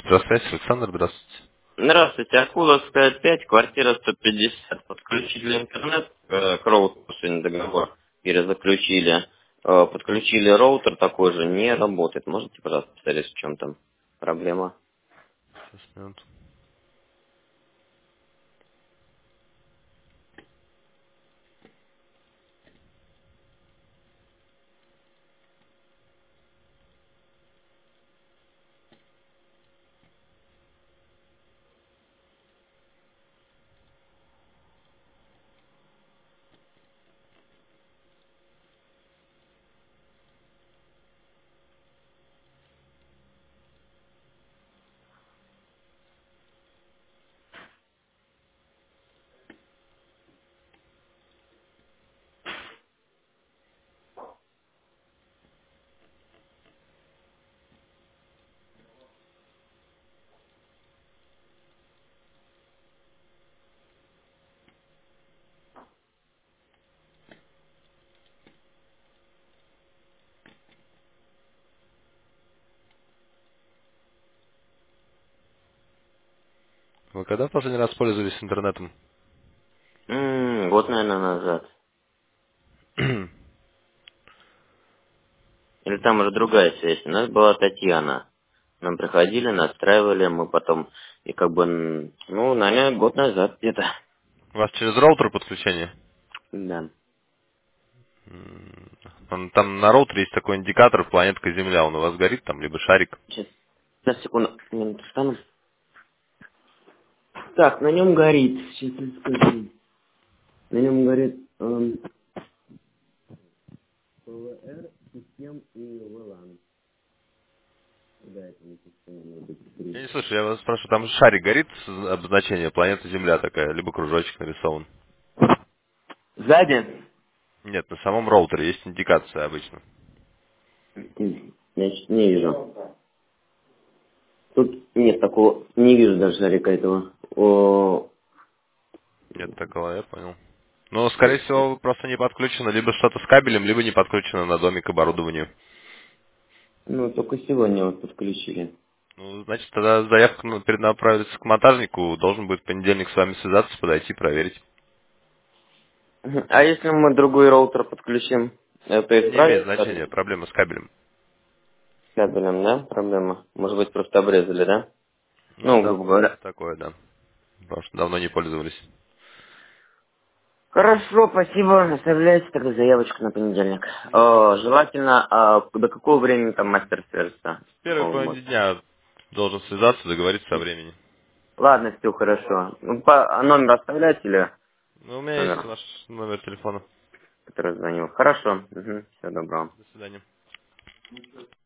Здравствуйте, Александр, здравствуйте. Здравствуйте, Акуловская 5, квартира 150. Подключили интернет к роутеру, сегодня договор перезаключили. Подключили роутер такой же, не работает. Можете, пожалуйста, посмотреть, в чем там проблема? Сейчас, минуту. Вы когда в последний раз пользовались интернетом? Год, наверное, назад. Или там уже другая связь. У нас была Татьяна. Нам приходили, настраивали, мы потом, и как бы, наверное, год назад где-то. У вас через роутер подключение? Да. Там на роутере есть такой индикатор планетка Земля. Он у вас горит там, либо шарик? Сейчас, секунду, минуту встану. Так, на нем горит. Сейчас я скажу. На нем горит ПВР, систем и VLAN. Да, это не система, может быть, Я три. не слышу, я вас спрашиваю, там шарик горит с обозначение планета Земля такая, либо кружочек нарисован? Сзади? Нет, на самом роутере есть индикация обычно. Значит, не вижу. Тут нет такого, не вижу даже шарика этого. Нет такого, я понял. Но, скорее всего, вы просто не подключены либо что-то с кабелем, либо не подключено на домик к оборудованию. Ну, только сегодня вот подключили. Ну, значит, тогда заявка перенаправится к монтажнику, должен будет в понедельник с вами связаться, подойти, проверить. А если мы другой роутер подключим, это Не имеет исправится значения, проблема с кабелем. с кабелем, да, проблема? Может быть, просто обрезали, да? Ну Ну, да, грубо может говоря. быть такое, да. Потому что давно не пользовались. Хорошо, спасибо. Оставляйте тогда заявочку на понедельник. Хорошо. Желательно, до какого времени там мастер свяжется? Первый половине дня должен связаться, договориться о времени. Ладно, все хорошо. Ну, номер оставлять или Ну, у меня есть номер, ваш номер телефона. который звонил? Хорошо. Всего доброго. До свидания.